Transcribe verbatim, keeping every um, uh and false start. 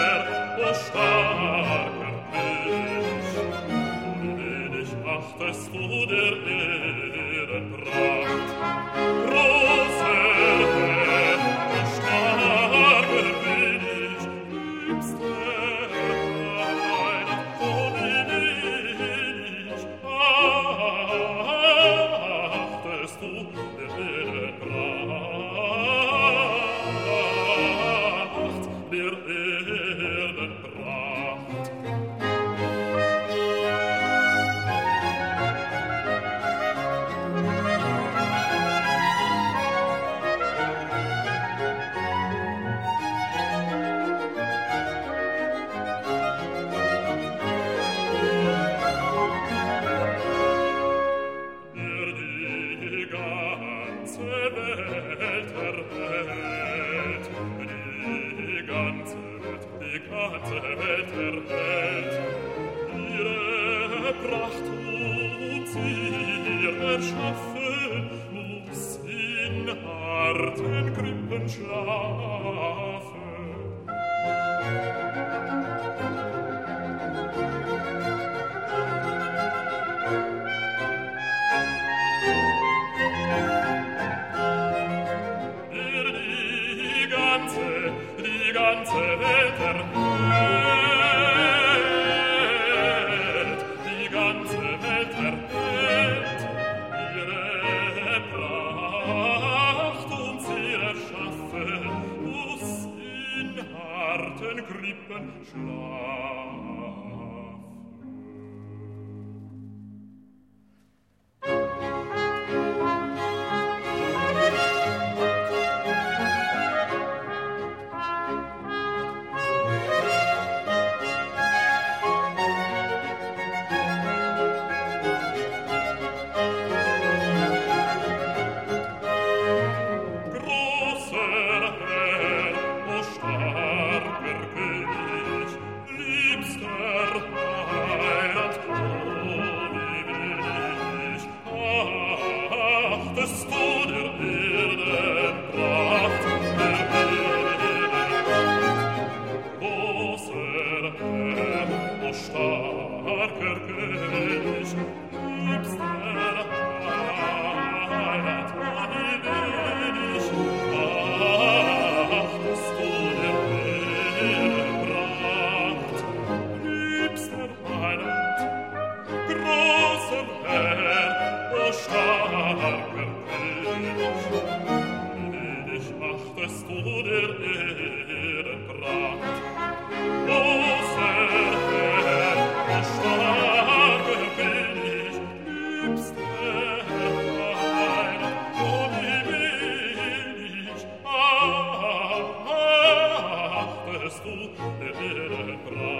Herr, o starker König, wenig achtest du der Ehren Pracht. Großer Herr, o starker König, liebster Heiland, o wenig achtest du der Ehren Pracht, der Erden Pracht. Der die ganze Welt erhält, die ganze Welt, die ganze Welt erhält, ihre Pracht und ihr erschaffen, muss in harten Krippen schlafen. Der die ganze, die ganze Welt erhält, die ganze Welt erhält, ihre Pracht und sie erschaffen, muss in harten Krippen schlafen. Großer Herr, o starker König, liebster Heiland, o wie wenig achtest du der Erden Pracht, der Erden Pracht. Großer Herr, o starker König, liebster Heiland, o wie wenig achtest du der Erden Pracht, liebster Heiland, großer Herr, o starker König, wenig achtest du der Erden Pracht. Großer Herr, o starker König, liebster Heiland, o wie wenig achtest du der Erden Pracht.